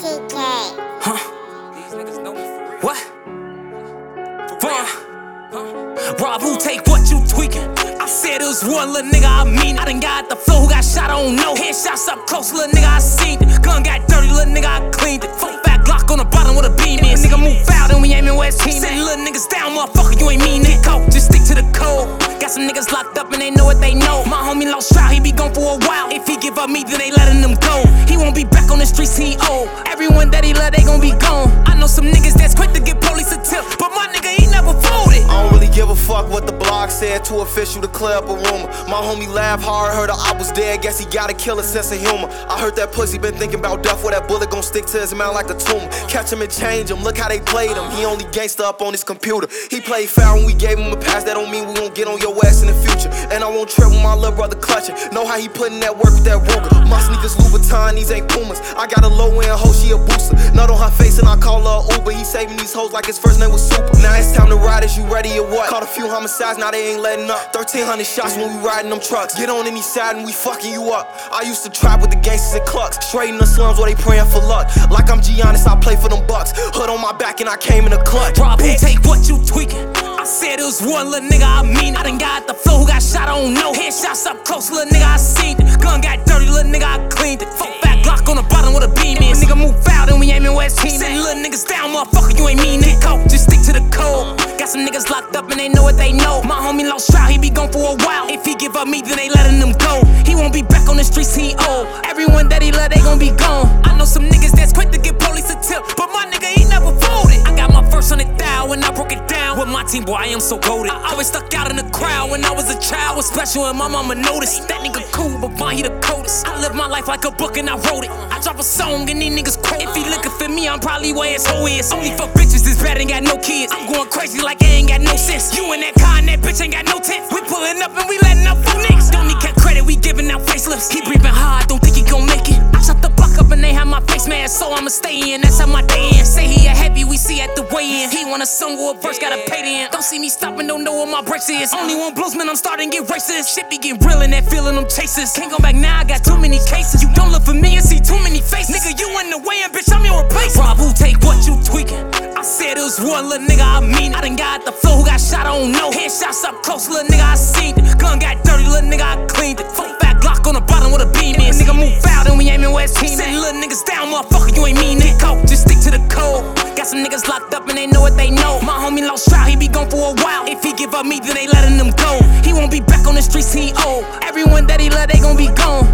TK. Huh? What? Rob, who take what you tweaking? I said it was one little nigga, I mean. I done got the flow, who got shot, I don't know. Headshots up close, little nigga, I seen it. Gun got dirty, little nigga, I cleaned it. Fuck back Glock on the bottom with a beam in. Nigga move foul, then we aiming where his team. Send little niggas down, motherfucker, you ain't mean it. Go, just stick to the code. Got some niggas locked up and they know what they know. My homie lost trial, he be gone for a while. If he give up me, then they letting him go. He won't be back on the streets, he old. Everyone that he love, they gon' be gone. I know some niggas that's quick to get police a tip, but my nigga, he never folded. I don't really give a fuck what the blog said, too official to clear up a rumor. My homie laughed hard, heard I was dead, guess he got a killer sense of humor. I heard that pussy been thinking about death, where that bullet gon' stick to his mouth like a tumor. Catch him and change him, look how they played him. He only gangsta up on his computer. He played foul when we gave him a pass, that don't mean we won't get on your ass in the future. And I won't trip with my little brother clutching. Know how he putting that work with that Ruger. My sneakers Louboutin, these ain't Pumas. I got a low end hoe, she a booster. Nut on her face and I call her Uber. He saving these hoes like his first name was Super. Now it's time to ride, is you ready or what? Caught a few homicides, now they ain't letting up. 1,300 shots when we riding them trucks. Get on any side and we fucking you up. I used to trap with the gangsters and clucks. Straight in the slums where they praying for luck. Like I'm Giannis, I play for them Bucks. Hood on my back and I came in a clutch. Rob, who take what you tweaking? I said it was one little nigga, I mean it. I done got the flow, who got shot, I don't know. Headshots up close, little nigga, I seen it. Gun got dirty, little nigga, I cleaned it. Fuck back Glock on the bottom with a beam in. Nigga move foul, then we aiming where his team. Send little niggas down, motherfucker, you ain't mean it. Go, just stick to the code. Got some niggas locked up and they know what they know. My homie lost trial, he be gone for a while. If he give up me, then they letting him go. He won't be back on the streets, he old. Everyone that he love, they gon' be gone. I know some niggas that's quick to get police a tip, but my nigga, he never folded. I got my first 100,000 when I broke it down. With my team, boy, I am so goated. I always stuck out in the crowd when I was a child. Was special and my mama noticed. That nigga cool, but mine, he the coldest. I live my life like a book and I wrote it. I drop a song and these niggas quote. If he looking for me, I'm probably where his hoe is. Only for bitches, this bad ain't got no kids. I'm going crazy like it ain't got no sense. You in that car and that bitch ain't got no tent. We pulling up and we letting up for niggas. Don't need cat credit, we giving out facelifts. He breathing hard, don't think he gon' make it. I shut the block up and they have my face mask, so I'ma stay in. That's how my day in. Say he a heavy, we see at the weigh-in. He want a song or a verse, gotta pay the end. Don't see me stopping, don't know what my brakes is. Only one bluesman, I'm starting to get racist. Shit be getting real in that feeling them chasers. Can't go back now, I got too many cases. You don't look for me and see too many faces. Nigga, you in the way and bitch, I'm your replacement. Rob, who take what you tweaking? I said it was one little nigga, I mean it. I done got the flow, who got shot, I don't know. Headshots up close, little nigga, I seen it. Gun got dirty, little nigga, I cleaned it. Fuck back Glock on the bottom with a beam in. Nigga move foul, then we aiming where his team. Send little niggas down, motherfucker, you ain't mean it. Go, just stick to the code. Got some niggas locked up and they know what they know. My homie lost trial, he be gone for a while. If he give up me, then they letting him go. He won't be back on the streets, he old. Everyone that he love, they gon' be gone.